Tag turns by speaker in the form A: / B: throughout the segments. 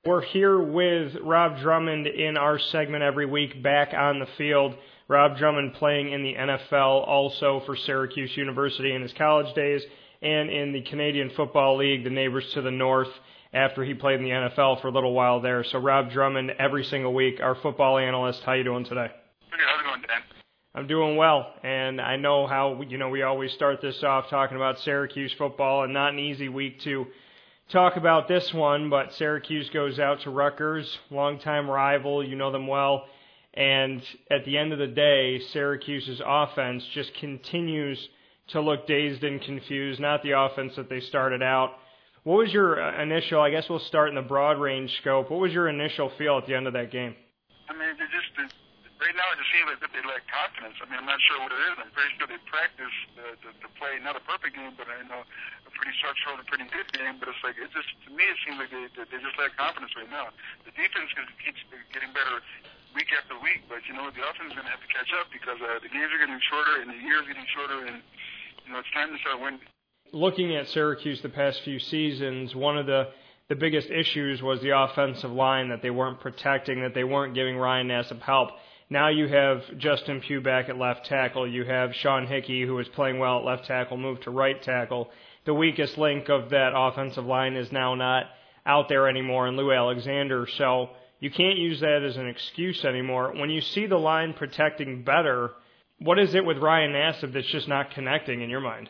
A: We're here with Rob Drummond in our segment every week, Back on the Field. Rob Drummond playing in the NFL, also for Syracuse University in his college days, and in the Canadian Football League, the neighbors to the north, after he played in the NFL for a little while there. So Rob Drummond, every single week, our football analyst. How you doing today?
B: Hey, how's it going, Dan?
A: I'm doing well, and I know how we always start this off talking about Syracuse football, and not an easy week to talk about this one, but Syracuse goes out to Rutgers, longtime rival, you know them well, and at the end of the day, Syracuse's offense just continues to look dazed and confused, not the offense that they started out. What was your initial, I guess we'll start in the broad range scope, what was your initial feel at the end of that game?
B: I mean, right now it just seems like they lack confidence. I mean, I'm not sure what it is. I'm pretty sure they practice to play not a perfect game, but a pretty structural and pretty good game. But it's like, to me, it seems like they just lack confidence right now. The defense keeps getting better week after week, but the offense is going to have to catch up because the games are getting shorter and the years are getting shorter, and it's time to start winning.
A: Looking at Syracuse the past few seasons, one of the biggest issues was the offensive line, that they weren't protecting, that they weren't giving Ryan Nassib help. Now you have Justin Pugh back at left tackle. You have Sean Hickey, who was playing well at left tackle, moved to right tackle. The weakest link of that offensive line is now not out there anymore in Lou Alexander, so you can't use that as an excuse anymore. When you see the line protecting better, what is it with Ryan Nassib that's just not connecting in your mind?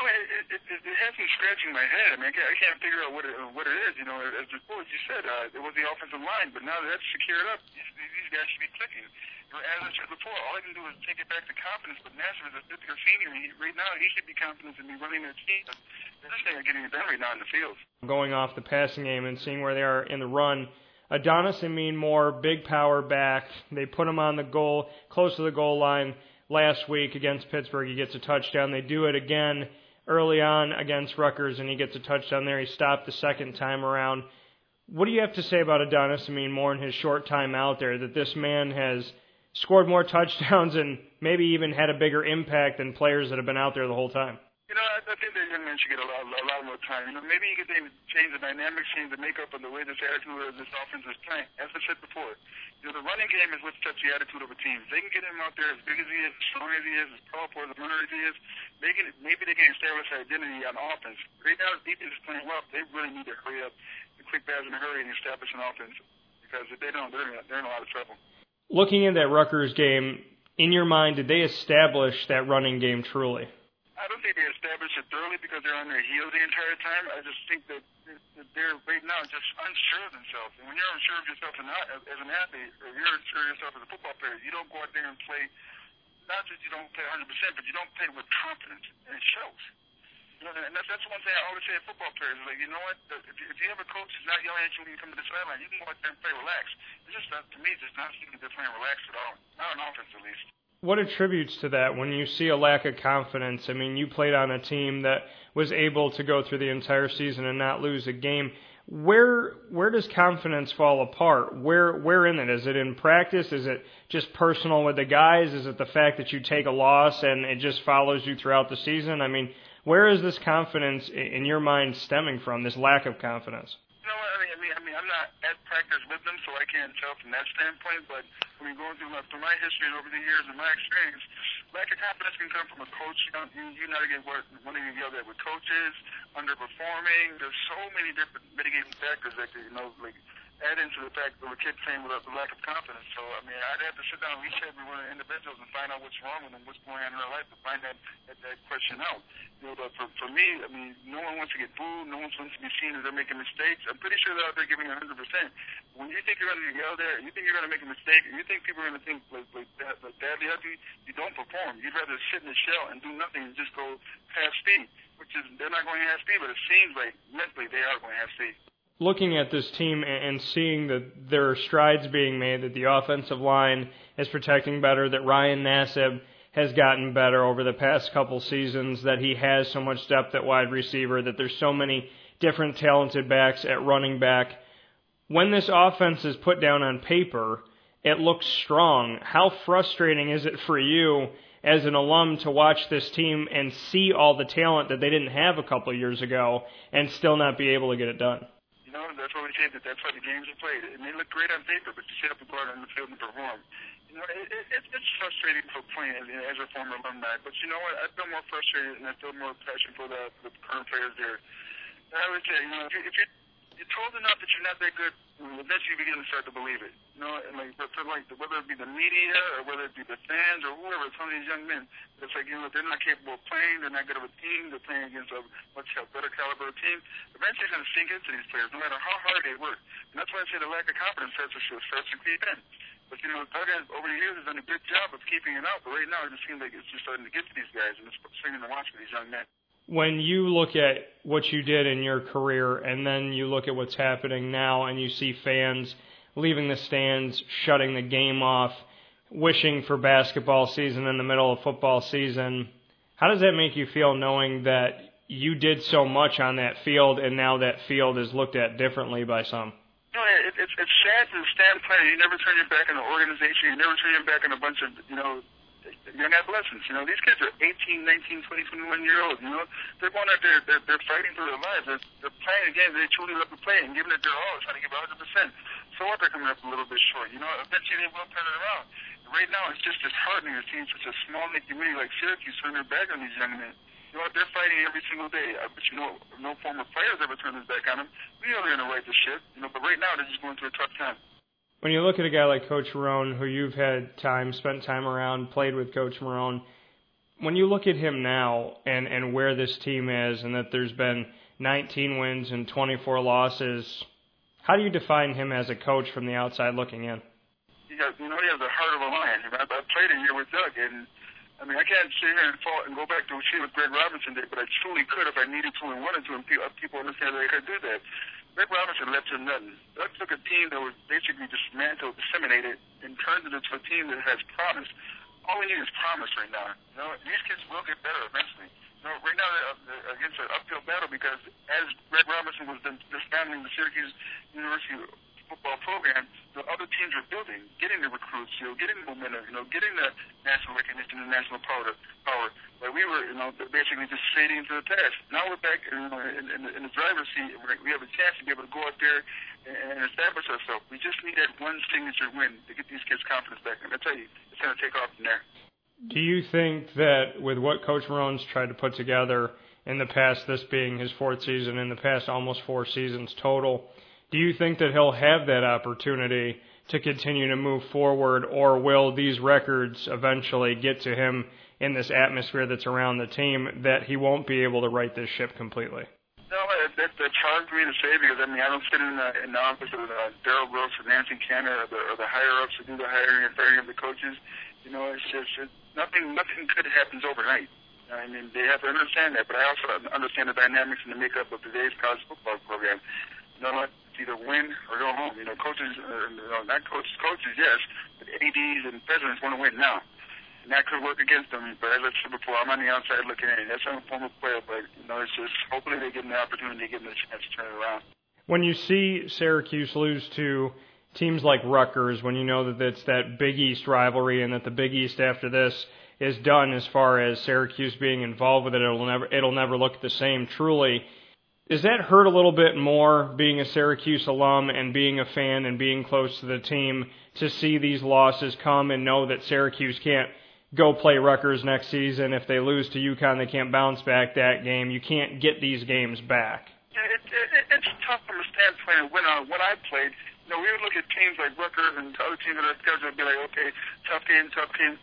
B: It has me scratching my head. I mean, I can't figure out what it is. As before, as you said, it was the offensive line, but now that that's secured up, these guys should be clicking. As I said before, all I can do is take it back to confidence, but Nassib is a fifth-year senior. Right now, he should be confident in me running their team. They're just not getting it done right now in the field.
A: Going off the passing game and seeing where they are in the run, Adonis Amin Moore, big power back. They put him on the goal, close to the goal line last week against Pittsburgh. He gets a touchdown. They do it again early on against Rutgers, and he gets a touchdown there. He stopped the second time around. What do you have to say about Adonis Amin Moore in his short time out there, that this man has scored more touchdowns and maybe even had a bigger impact than players that have been out there the whole time?
B: I think the young man should get a lot more time. Maybe you could change the dynamics, change the makeup of the way this attitude of this offense is playing. As I said before, the running game is what sets the attitude of a team. If they can get him out there as big as he is, as strong as he is, as powerful as a runner as he is, maybe they can establish identity on offense. Right now, the defense is playing well. They really need to hurry up and quick pass in a hurry and establish an offense, because if they don't, they're in a lot of trouble.
A: Looking at that Rutgers game, in your mind, did they establish that running game truly?
B: I don't think they established it thoroughly because they're on their heels the entire time. I just think that they're right now just unsure of themselves. And when you're unsure of yourself as an athlete, or you're unsure of yourself as a football player, you don't go out there and play, not that you don't play 100%, but you don't play with confidence, and it shows. And that's one thing I always say to football players, like, you know what, if you have a coach who's not yelling at you when you come to the sideline, you can go out there and play relaxed. It's just not, to me, it's just not seeming they're playing relaxed at all. Not on offense, at least.
A: What attributes to that when you see a lack of confidence? I mean, you played on a team that was able to go through the entire season and not lose a game. Where does confidence fall apart? Where in it? Is it in practice? Is it just personal with the guys? Is it the fact that you take a loss and it just follows you throughout the season? I mean, where is this confidence in your mind stemming from, this lack of confidence?
B: I mean, I'm not at practice with them, so I can't tell from that standpoint, but when you're going through my history over the years and my experience, lack of confidence can come from a coach. You not get one of you yelled at with coaches, underperforming. There's so many different mitigating factors that add into the fact of a kid playing with a lack of confidence. So, I mean, I'd have to sit down and reach every one of the individuals and find out what's wrong with them, what's going on in their life, to find that question out. But for me, I mean, no one wants to get booed. No one wants to be seen as they're making mistakes. I'm pretty sure they're out there giving 100%. When you think you're going to get yelled at, you think you're going to make a mistake, and you think people are going to think like badly of you, you don't perform. You'd rather sit in the shell and do nothing and just go half speed, which is, they're not going half speed, but it seems like mentally they are going half speed.
A: Looking at this team and seeing that there are strides being made, that the offensive line is protecting better, that Ryan Nassib has gotten better over the past couple seasons, that he has so much depth at wide receiver, that there's so many different talented backs at running back. When this offense is put down on paper, it looks strong. How frustrating is it for you as an alum to watch this team and see all the talent that they didn't have a couple years ago and still not be able to get it done?
B: that's what we say, that's how the games are played. It may look great on paper, but you still have to go out on the field and perform. You know, it's frustrating for playing as a former alumni, but you know what? I feel more frustrated and I feel more passion for the current players there. And I would say, you know, if you're told enough that you're not that good, eventually you begin to start to believe it. You know, and like whether it be the media or whether it be the fans or whoever, some of these young men, it's like, you know, they're not capable of playing, they're not good of a team, they're playing against a much better caliber team. Eventually it's going to sink into these players, no matter how hard they work. And that's why I say the lack of confidence starts to creep in. But, you know, Duggan over the years has done a good job of keeping it out, but right now it just seems like it's just starting to get to these guys, and it's swinging the watch for these young men.
A: When you look at what you did in your career and then you look at what's happening now and you see fans leaving the stands, shutting the game off, wishing for basketball season in the middle of football season, how does that make you feel knowing that you did so much on that field and now that field is looked at differently by some?
B: You know, it's sad to stand playing. You never turn your back on an organization. You never turn your back on a bunch of, you know, young adolescents. You know, these kids are 18, 19, 20, 21-year-olds. You know, they're going out there, they're fighting for their lives. They're playing a game they truly love to play and giving it their all, trying to give 100%. So what, they're coming up a little bit short. You know, eventually they will turn it around. Right now, it's just disheartening to see such a small community like Syracuse turn their back on these young men. You know what? They're fighting every single day. But you know, no former players ever turned his back on them. We know they're going to right the ship. You know, but right now they're just going through a tough time.
A: When you look at a guy like Coach Marrone, who you've had time, spent time around, played with Coach Marrone, when you look at him now and where this team is and that there's been 19 wins and 24 losses, how do you define him as a coach from the outside looking in?
B: He has the heart of a lion. I played a year with Doug, and I mean, I can't sit here and go back to what she with Greg Robinson did, but I truly could if I needed to and wanted to, and people understand that I could do that. Greg Robinson left to nothing. Doug took a team that was basically dismantled, disseminated, and turned it into a team that has promise. All we need is promise right now. You know, these kids will get better eventually. You know, right now they're against an uphill battle because as Greg Robinson was dismantling the Syracuse University football program, the other teams are building, getting the recruits, you know, getting the momentum, you know, getting the national recognition and national power. But we were, you know, basically just fading into the past. Now we're back, you know, in the driver's seat. We have a chance to be able to go out there and establish ourselves. We just need that one signature win to get these kids' confidence back. And I tell you, it's going to take off from there.
A: Do you think that with what Coach Marrone's tried to put together in the past, this being his fourth season, in the past almost 4 seasons total, do you think that he'll have that opportunity to continue to move forward, or will these records eventually get to him in this atmosphere that's around the team that he won't be able to right this ship completely?
B: No, that's hard for me to say because, I mean, I don't sit in the office of Darrell Brooks or Nancy Cannon or the higher-ups who do the hiring and firing of the coaches. You know, it's just nothing good happens overnight. I mean, they have to understand that, but I also understand the dynamics and the makeup of today's college football program. You know what? Either win or go home. You know, coaches, not coaches, yes, but ADs and presidents want to win now. And that could work against them. But as I said before, I'm on the outside looking in. That's a former player, but, you know, it's just hopefully they give them the opportunity to give them the chance to turn it around.
A: When you see Syracuse lose to teams like Rutgers, when you know that it's that Big East rivalry and that the Big East after this is done as far as Syracuse being involved with it, it'll never look the same, truly. Does that hurt a little bit more, being a Syracuse alum and being a fan and being close to the team, to see these losses come and know that Syracuse can't go play Rutgers next season? If they lose to UConn, they can't bounce back that game. You can't get these games back.
B: Yeah, it's tough from a standpoint of when I played. You know, we would look at teams like Rutgers and other teams that are scheduled and be like, okay, tough game.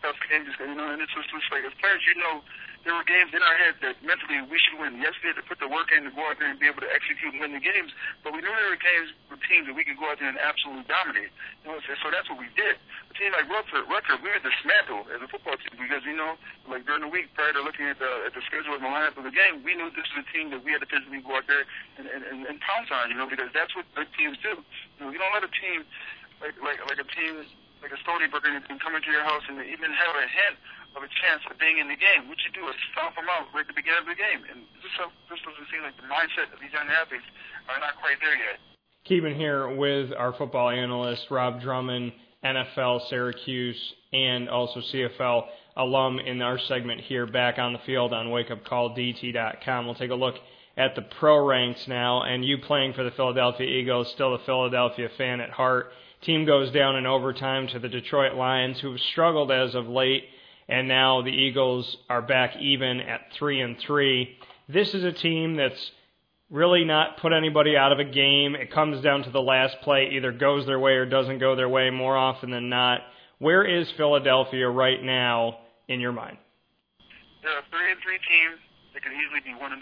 B: You know, and it's just like, as players, you know, there were games in our head that mentally we should win. Yes, we had to put the work in to go out there and be able to execute and win the games, but we knew there were games with teams that we could go out there and absolutely dominate. You know, so that's what we did. A team like Rutgers, we were dismantled as a football team because, you know, like during the week prior to looking at the schedule and the lineup of the game, we knew this was a team that we had to physically go out there and pounce on, you know, because that's what good teams do. You know, you don't let a team like a team like a Stony Brook can come into your house and even have a hint of a chance of being in the game. What you do is stomp them out right at the beginning of the game. And this doesn't seem like the mindset of these young athletes are not quite there yet.
A: Keeping here with our football analyst, Rob Drummond, NFL, Syracuse, and also CFL alum in our segment here back on the field on WakeUpCallDT.com. We'll take a look at the pro ranks now, and you playing for the Philadelphia Eagles, still a Philadelphia fan at heart. Team goes down in overtime to the Detroit Lions, who've struggled as of late, and now the Eagles are back even at 3-3. This is a team that's really not put anybody out of a game. It comes down to the last play, either goes their way or doesn't go their way more often than not. Where is Philadelphia right now in your mind?
B: They're a 3-3 team that could easily be 1-5.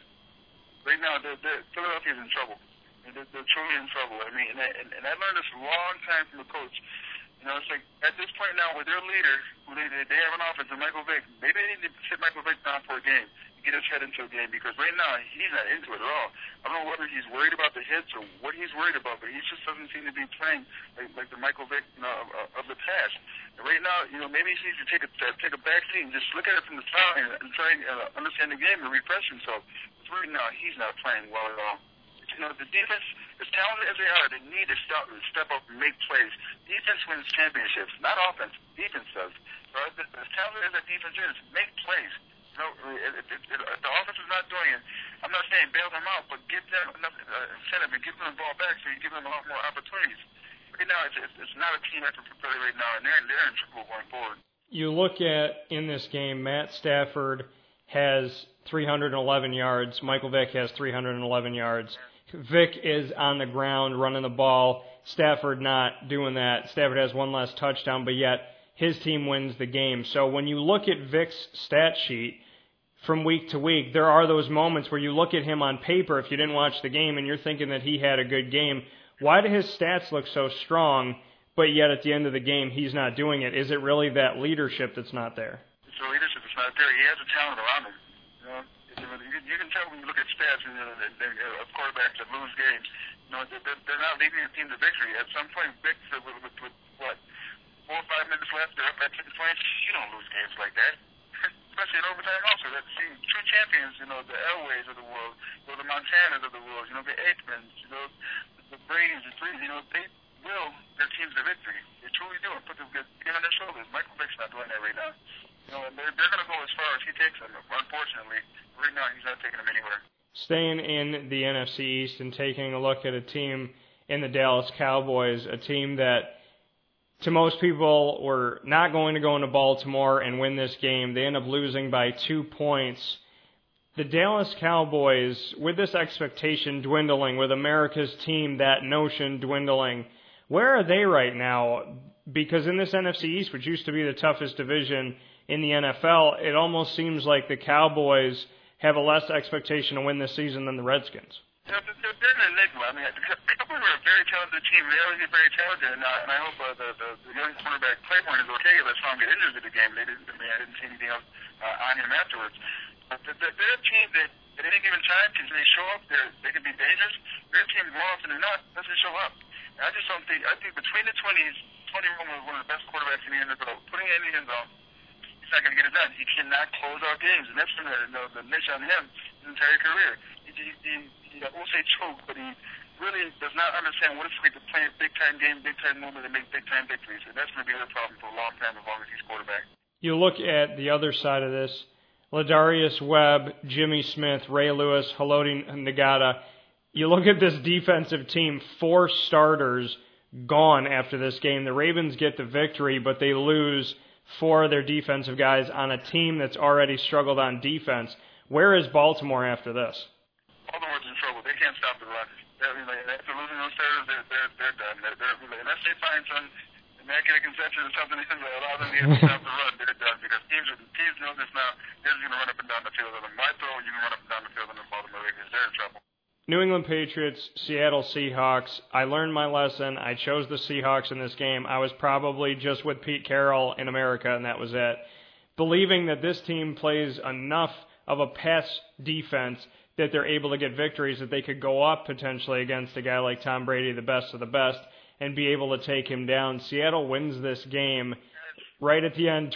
B: Right now, Philadelphia's in trouble. They're truly in trouble. I mean, and I learned this a long time from the coach. You know, it's like at this point now with their leader, who they have an offense, Michael Vick, maybe they need to sit Michael Vick down for a game, get his head into a game, because right now he's not into it at all. I don't know whether he's worried about the hits or what he's worried about, but he just doesn't seem to be playing like the Michael Vick, you know, of the past. And right now, you know, maybe he needs to take a back seat and just look at it from the side and try and understand the game and refresh himself. Because right now he's not playing well at all. You know, the defense, as talented as they are, they need to step up and make plays. Defense wins championships, not offense. Defense does. So as talented as that defense is, make plays. You know, if the offense is not doing it, I'm not saying bail them out, but give them enough incentive and give them the ball back so you give them a lot more opportunities. Right now, it's not a team effort for Philly right now, and they're in trouble going forward.
A: You look at, in this game, Matt Stafford has 311 yards. Michael Vick has 311 yards. Vick is on the ground running the ball. Stafford not doing that. Stafford has one less touchdown, but yet his team wins the game. So when you look at Vick's stat sheet from week to week, there are those moments where you look at him on paper if you didn't watch the game and you're thinking that he had a good game. Why do his stats look so strong, but yet at the end of the game he's not doing it? Is it really that leadership that's not there?
B: It's the leadership that's not there. He has a talent around him. You can tell when you look at stats of quarterbacks that lose games. You know, they're not leading the team to victory. At some point, Vic, with what, 4 or 5 minutes left, they're up at 10 points. You don't lose games like that. Especially in overtime also. That true champions, you know, the Elways of the world, you know, the Montanas of the world, you know, the Aikmans, you know, the Brady's, the Brees, you know, they will their teams to victory. They truly do. And put the game on their shoulders. Michael Vick's not doing that right now. You know, and they're going to go as far as he takes them. Unfortunately, right now he's not taking them anywhere.
A: Staying in the NFC East and taking a look at a team in the Dallas Cowboys, a team that to most people were not going to go into Baltimore and win this game. They end up losing by 2 points. The Dallas Cowboys, with this expectation dwindling, with America's team, that notion dwindling, where are they right now? Because in this NFC East, which used to be the toughest division in the NFL, it almost seems like the Cowboys have a less expectation to win this season than the Redskins.
B: You know, they're an enigma. I mean, the Cowboys are a very talented team. They always get very talented, and I hope the young cornerback Claiborne is okay. Let's not get injured in the game. I didn't see anything else on him afterwards. But they're a team that at any given time, when they show up, they can be dangerous. Their team, more often than not, doesn't show up. And I just don't think. I think between the 20s, Tony Romo is one of the best quarterbacks in the NFL. Putting it in the end zone, he's not going to get it done. He cannot close out games, and that's been the niche on him his entire career. I won't say choke, but he really does not understand what it's like to play a big-time game, big-time moment, and make big-time victories. And that's going to be the problem for a long time as long as he's quarterback.
A: You look at the other side of this, Ladarius Webb, Jimmy Smith, Ray Lewis, Haloti Ngata. You look at this defensive team, 4 starters gone after this game. The Ravens get the victory, but they lose 4 of their defensive guys on a team that's already struggled on defense. Where is Baltimore after this?
B: Baltimore's in trouble. They can't stop the run. After losing those starters, they're done. Unless they find some immaculate conception or something that allows them to stop the run, they're done. Because teams know this now. They're just going to run up and down the field. And why throw? You can run up and down the field in the Baltimore Ravens. They're in trouble.
A: New England Patriots, Seattle Seahawks. I learned my lesson. I chose the Seahawks in this game. I was probably just with Pete Carroll in America, and that was it. Believing that this team plays enough of a pass defense that they're able to get victories, that they could go up potentially against a guy like Tom Brady, the best of the best, and be able to take him down. Seattle wins this game right at the end,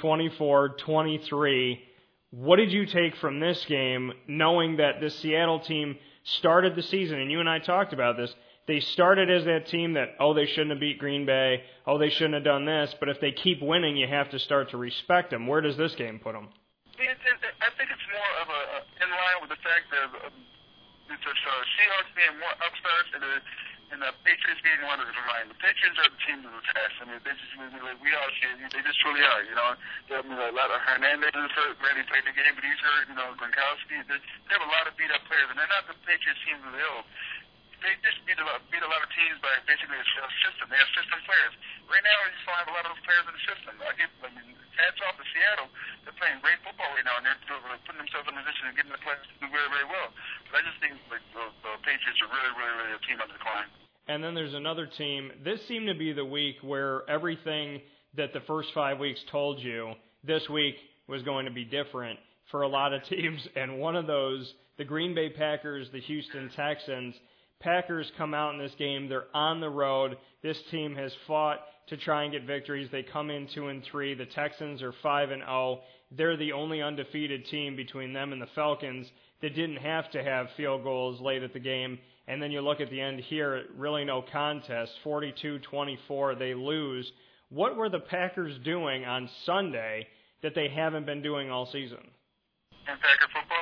A: 24-23. What did you take from this game, knowing that this Seattle team started the season, and you and I talked about this, they started as that team that, they shouldn't have beat Green Bay, they shouldn't have done this, but if they keep winning, you have to start to respect them. Where does this game put them?
B: I think it's more of in line with the fact that Seahawks being more upstarts and the Patriots being one of the line. The Patriots are the team to the test. I mean, they just like we all see it. They just truly are. You know, they have a lot of Hernandez is hurt. Randy played the game, but he's hurt. You know, Gronkowski. They have a lot of beat up players, and they're not the Patriots team of the hill. They just beat a lot of teams by basically a system. They have system players. Right now, you still have a lot of those players in the system. Hats off to Seattle. They're playing great football right now, and they're putting themselves in a position and getting the players to do very, very well. But I just think the Patriots are really, really, really a team on the decline.
A: And then there's another team. This seemed to be the week where everything that the first 5 weeks told you this week was going to be different for a lot of teams. And one of those, the Green Bay Packers, the Houston Texans. Packers come out in this game. They're on the road. This team has fought to try and get victories. They come in 2-3. The Texans are 5-0. They're the only undefeated team between them and the Falcons that didn't have to have field goals late at the game. And then you look at the end here, really no contest, 42-24, they lose. What were the Packers doing on Sunday that they haven't been doing all season?
B: And Packer football?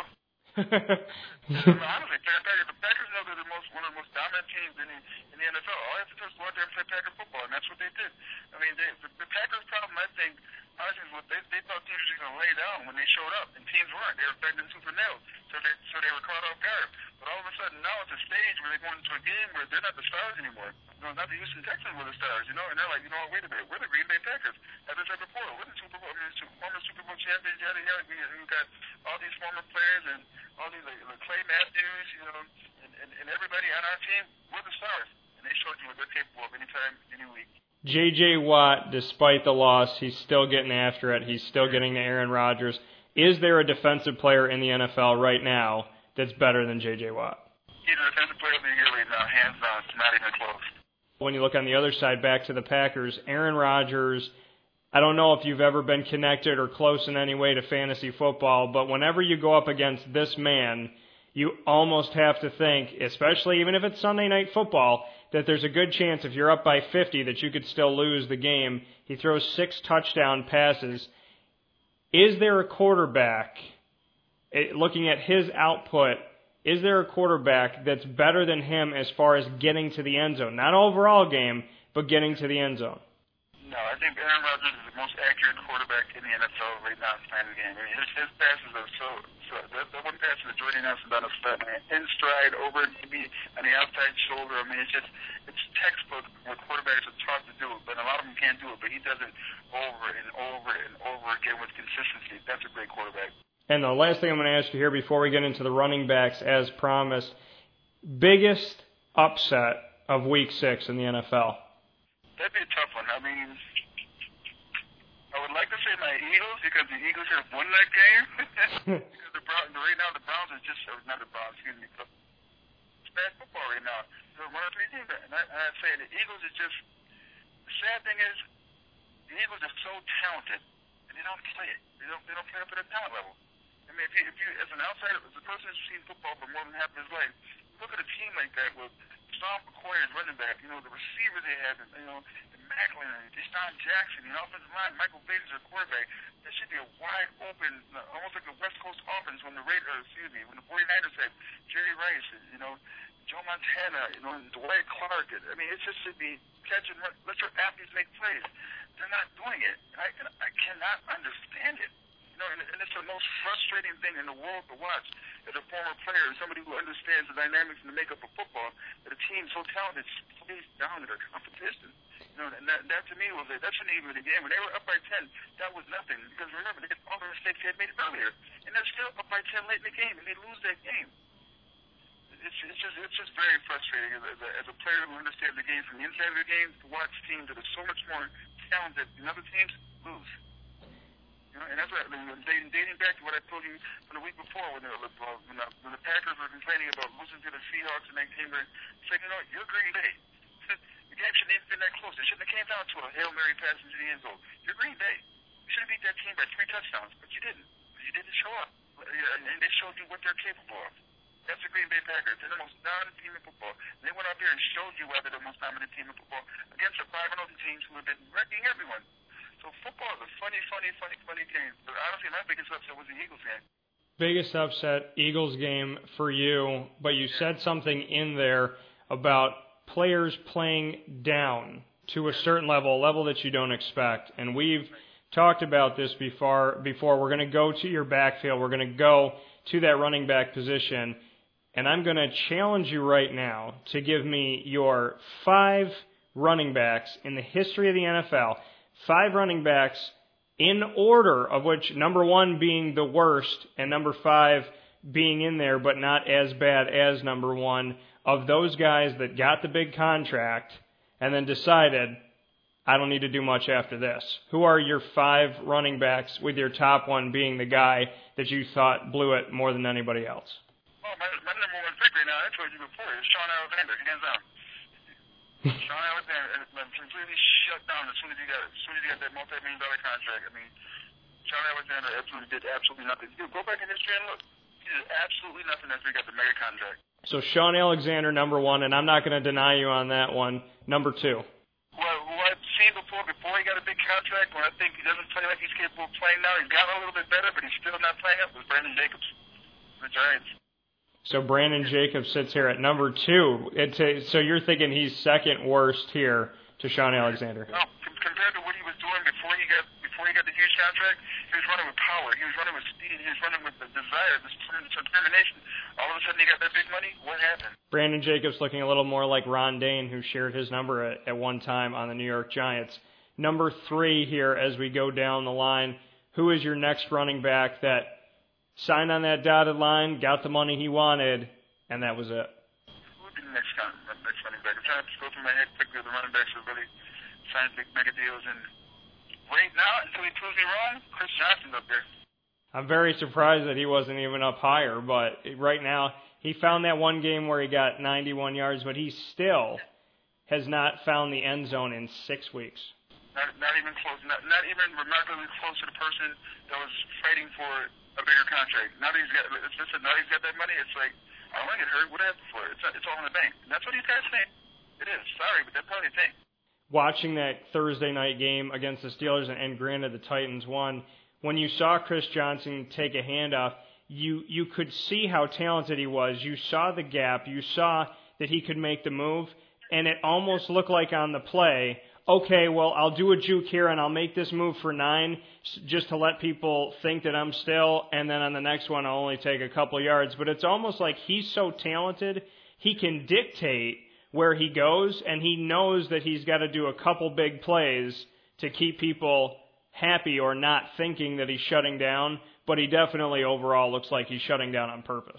B: Honestly, the Packers know they're one of the most dominant teams in the NFL. All you have to do is go out there and play Packer football, and that's what they did. I mean, the Packers' problem, I think, honestly, is what they thought teams were just going to lay down when they showed up, and teams weren't. They were expecting super nails, so they were caught off guard. But all of a sudden, now it's a stage where they're going into a game where they're not the stars anymore. No, not the Houston Texans were the stars, you know, and they're like, you know what, wait a minute, we're the Green Bay Packers. As I said before, we're the Super Bowl, former Super Bowl champions, yada, yada. We've got all these former players and all these, like Clay Matthews, you know, and everybody on our team, we're the stars. And they showed you what they're capable of anytime, any week.
A: J.J. Watt, despite the loss, he's still getting after it. He's still getting to Aaron Rodgers. Is there a defensive player in the NFL right now that's better than J.J. Watt?
B: He's a defensive player of the year right now, hands down. It's not even close.
A: When you look on the other side, back to the Packers, Aaron Rodgers, I don't know if you've ever been connected or close in any way to fantasy football, but whenever you go up against this man, you almost have to think, especially even if it's Sunday Night Football, that there's a good chance if you're up by 50 that you could still lose the game. He throws 6 touchdown passes. Is there a quarterback, looking at his output, is there a quarterback that's better than him as far as getting to the end zone? Not overall game, but getting to the end zone.
B: No, I think Aaron Rodgers is the most accurate quarterback in the NFL right now playing the game. I mean, his passes are so the one pass to Jordy Nelson down the side, in stride, over maybe on the outside shoulder. I mean, it's textbook what quarterbacks are taught to do, but a lot of them can't do it. But he does it over and over and over again with consistency. That's a great quarterback.
A: And the last thing I'm going to ask you here before we get into the running backs, as promised, biggest upset of Week 6 in the NFL?
B: That'd be a tough one. I mean, I would like to say my Eagles because the Eagles have won that game. Because right now the Browns are just, not the Browns, excuse me, but it's bad football right now. They're 1-3 team. And I'd say the Eagles is just, the sad thing is, the Eagles are so talented, and they don't play it. They don't play up to their talent level. I mean, if you as an outsider, as a person who's seen football for more than half of his life, look at a team like that with Sean McCoy as running back, you know, the receiver they have, and, you know, and Macklin and Deshaun Jackson, the offensive line, Michael Bates as quarterback. That should be a wide open, almost like a West Coast offense when the 49ers had Jerry Rice, and, you know, Joe Montana, you know, and Dwight Clark. I mean, it just should be catch and run. Let your athletes make plays. They're not doing it. And I cannot understand it. You know, and it's the most frustrating thing in the world to watch as a former player, somebody who understands the dynamics and the makeup of football, that a team so talented plays down to their competition. You know, and that to me was that shouldn't even be the game. When they were up by 10, that was nothing. Because remember, they had all the mistakes they had made earlier. And they're still up by 10 late in the game, and they lose that game. It's just very frustrating as a player who understands the game from the inside of the game to watch teams that are so much more talented than other teams lose. You know, and that's what dating back to what I told you from the week before when the Packers were complaining about losing to the Seahawks and that game. It's like, you know, you're Green Bay. The game shouldn't even been that close. It shouldn't have came down to a Hail Mary pass into the end zone. You're Green Bay. You should have beat that team by 3 touchdowns, but you didn't. You didn't show up, and they showed you what they're capable of. That's the Green Bay Packers. They're the most dominant team in football. They went out there and showed you why they're the most dominant team in football against the 5-0 teams who have been wrecking everyone. So football is a funny game. But honestly, my biggest upset was the Eagles game.
A: Biggest upset, Eagles game for you, but you said something in there about players playing down to a certain level, a level that you don't expect. And we've talked about this before. We're going to go to your backfield. We're going to go to that running back position. And I'm going to challenge you right now to give me your 5 running backs in the history of the NFL. 5 running backs in order, of which number 1 being the worst and number 5 being in there but not as bad as number 1, of those guys that got the big contract and then decided, I don't need to do much after this. Who are your 5 running backs, with your top one being the guy that you thought blew it more than anybody else?
B: Well, my number 1 pick right now, I told you before, is Shaun Alexander, hands down. Shaun Alexander completely shut down as soon as he got that multi-million-dollar contract. I mean, Shaun Alexander did absolutely nothing. You go back in history and look. He did absolutely nothing after he got the mega contract. So
A: Shaun Alexander, number 1, and I'm not going to deny you on that one. Number 2.
B: Well, who I've seen before he got a big contract, when I think he doesn't play like he's capable of playing now, he's gotten a little bit better, but he's still not playing up, was Brandon Jacobs, the Giants.
A: So Brandon Jacobs sits here at number 2. So you're thinking he's second worst here to Shaun Alexander?
B: No, compared to what he was doing before he got the huge contract, he was running with power, he was running with speed, he was running with the desire, this determination. All of a sudden he got that big money. What happened?
A: Brandon Jacobs looking a little more like Ron Dane, who shared his number at one time on the New York Giants. Number 3 here as we go down the line. Who is your next running back that signed on that dotted line, got the money he wanted, and that was it?
B: Who would be the next running back? I'm trying to go through my head quickly. The running backs are really signing big mega deals. And right now, until he proves me wrong, Chris Johnson's up there.
A: I'm very surprised that he wasn't even up higher, but right now he found that one game where he got 91 yards, but he still has not found the end zone in 6 weeks.
B: Not even close. Not even remarkably close to the person that was fighting for a bigger contract. Now that he's got that money, it's like, I don't want to get hurt. What happened for it? It's all in the bank. And that's what these guys think. It is. Sorry, but that's how they think.
A: Watching that Thursday night game against the Steelers, and granted the Titans won, when you saw Chris Johnson take a handoff, you could see how talented he was. You saw the gap. You saw that he could make the move, and it almost looked like on the play, okay, well, I'll do a juke here and I'll make this move for 9 just to let people think that I'm still, and then on the next one I'll only take a couple yards. But it's almost like he's so talented, he can dictate where he goes, and he knows that he's got to do a couple big plays to keep people happy or not thinking that he's shutting down, but he definitely overall looks like he's shutting down on purpose.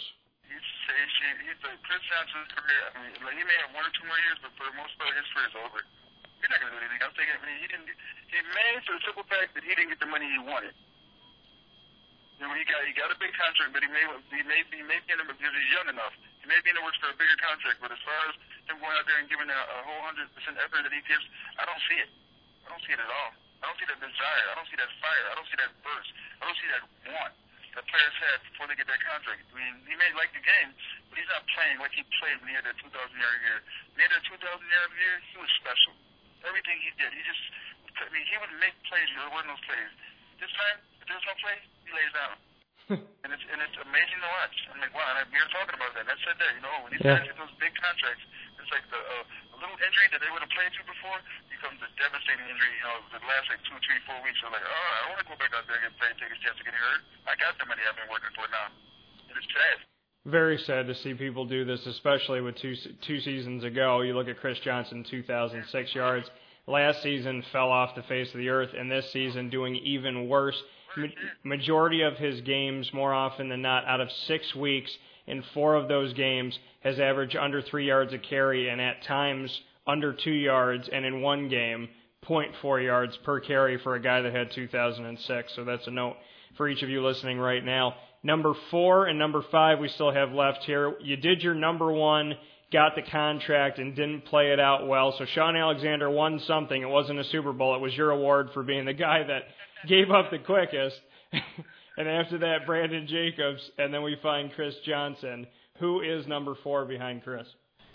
B: Chris Johnson's career, I mean, he may have 1 or 2 more years, but for the most part, his career is over. He's not going to do anything else. He made for the simple fact that he didn't get the money he wanted. You know, he got a big contract, but he may be in the, because he's young enough. He may be in the works for a bigger contract, but as far as him going out there and giving a whole 100% effort that he gives, I don't see it. I don't see it at all. I don't see that desire. I don't see that fire. I don't see that burst. I don't see that want that players have before they get that contract. I mean, he may like the game, but he's not playing like he played when he had that 2,000-yard year. When he had that 2,000-yard year, he was special. Everything he did, he would make plays. There weren't no plays. This time, if there's no play, he lays down. and it's amazing to watch. I'm like, wow, and we were talking about that. And I said that, when these guys get those big contracts, it's like a little injury that they would have played through before becomes a devastating injury, that lasts like 2, 3, 4 weeks. So like, I don't want to go back out there and get played, take a chance of getting hurt. I got the money I've been working for now. And it's sad.
A: Very sad to see people do this, especially with two seasons ago. You look at Chris Johnson, 2,006 yards. Last season fell off the face of the earth, and this season doing even worse. Majority of his games, more often than not, out of 6 weeks, in 4 of those games, has averaged under 3 yards a carry, and at times under 2 yards, and in one game, 0.4 yards per carry for a guy that had 2,006. So that's a note for each of you listening right now. Number 4 and number 5 we still have left here. You did your number 1, got the contract, and didn't play it out well. So Shaun Alexander won something. It wasn't a Super Bowl. It was your award for being the guy that gave up the quickest. And after that, Brandon Jacobs, and then we find Chris Johnson. Who is number 4 behind Chris?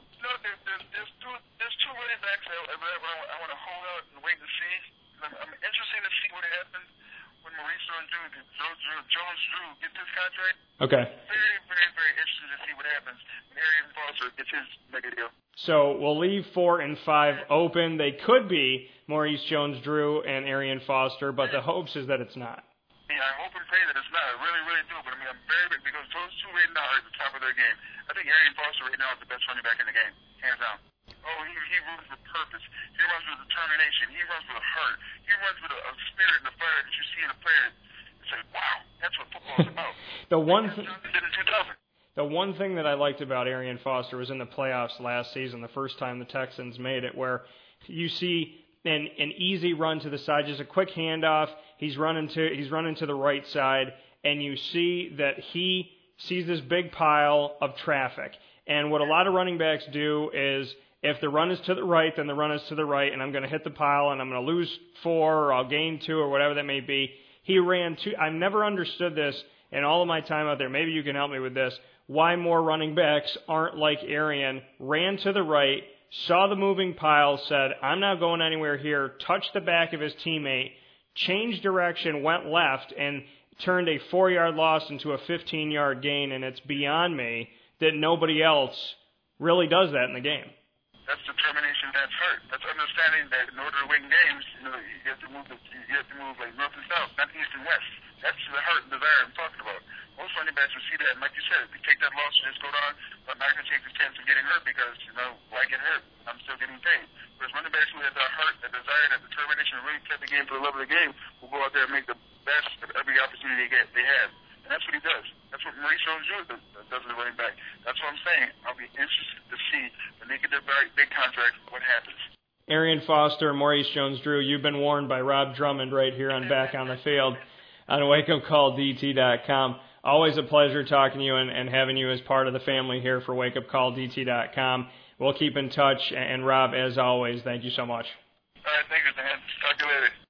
B: There's 2 running backs I want to hold out and wait and see. I'm interested to see what happens when Maurice Jones-Drew gets his contract.
A: Okay.
B: Very, very, very interesting to see what happens when Arian Foster gets his mega deal.
A: So we'll leave 4 and 5 open. They could be Maurice Jones-Drew and Arian Foster, but the hopes is that it's not.
B: Yeah, I hope and pray that it's not. I really, really do. But I mean, I'm very, because those two right now are at the top of their game. I think Arian Foster right now is the best running back in the game, hands down. Oh, he runs with purpose. He runs with determination. He runs with a heart. He runs with a spirit and a fire that you see in a player. It's like, wow, that's what football is about. Johnson did in 2000.
A: The one thing that I liked about Arian Foster was in the playoffs last season, the first time the Texans made it, where you see an easy run to the side, just a quick handoff. He's running to the right side, and you see that he sees this big pile of traffic. And what a lot of running backs do is, if the run is to the right, then the run is to the right, and I'm going to hit the pile, and I'm going to lose 4, or I'll gain 2, or whatever that may be. He ran 2. I've never understood this in all of my time out there. Maybe you can help me with this. Why more running backs aren't like Arian, ran to the right, saw the moving pile, said, I'm not going anywhere here, touched the back of his teammate, changed direction, went left, and turned a 4-yard loss into a 15-yard gain, and it's beyond me that nobody else really does that in the game.
B: That's determination. That's heart. That's understanding that in order to win games, you have to move like north and south, not east and west. That's the heart and desire I'm talking about. Most running backs will see that, and like you said, they take that loss and just go down, but I'm not going to take the chance of getting hurt because, why get hurt? I'm still getting paid. Whereas running backs who have that heart, that desire, that determination, and really play the game for the love of the game, will go out there and make the best of every opportunity they have. And that's what he does. That's what Maurice Jones-Drew does as a running back. That's what I'm saying. I'll be interested to see when they get their big contract, what happens.
A: Arian Foster, Maurice Jones-Drew, you've been warned by Rob Drummond right here on Back on the Field on WakeUpCallDT.com. Always a pleasure talking to you and having you as part of the family here for WakeUpCallDT.com. We'll keep in touch. And Rob, as always, thank you so much.
B: All right, thank you, Dan. Talk to you later.